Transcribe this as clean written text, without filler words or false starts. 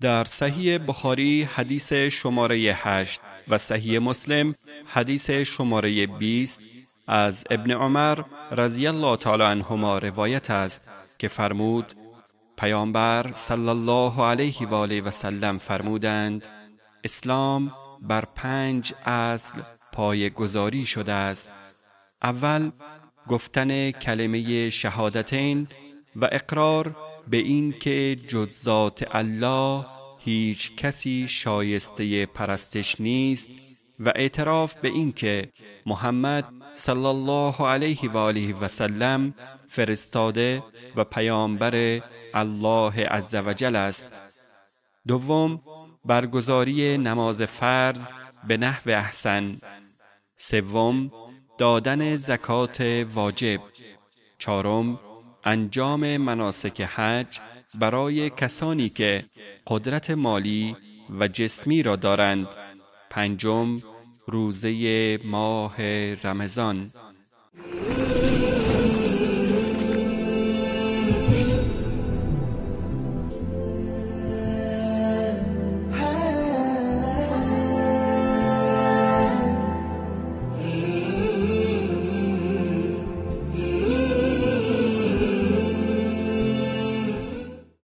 در صحیح بخاری حدیث شماره 8 و صحیح مسلم حدیث شماره 20 از ابن عمر رضی الله تعالی عنهما روایت است که فرمود پیامبر صلی الله علیه و آله و سلم فرمودند اسلام بر 5 اصل پایه‌گذاری شده است. اول گفتن کلمه شهادتین و اقرار به این که جز ذات الله هیچ کسی شایسته پرستش نیست و اعتراف به این که محمد صلی الله علیه و آله و سلم فرستاده و پیامبر الله عزوجل است. دوم برگزاری نماز فرض به نحو احسن. سوم دادن زکات واجب. چهارم انجام مناسک حج برای کسانی که قدرت مالی و جسمی را دارند. پنجم روزه ماه رمضان.